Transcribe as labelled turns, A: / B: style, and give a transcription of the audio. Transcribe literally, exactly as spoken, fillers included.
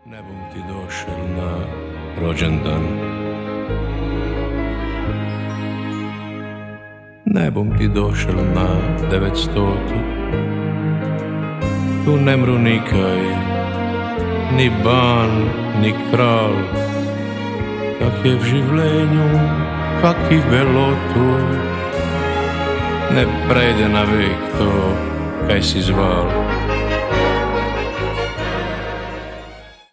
A: Ne bom ti došel na rođendan, ne bom ti došel na devetstotu. Tu ne mru nikaj, ni ban, ni král, kak je v življenju, kak i v belotu. Ne prejde na vek to, kaj si zval.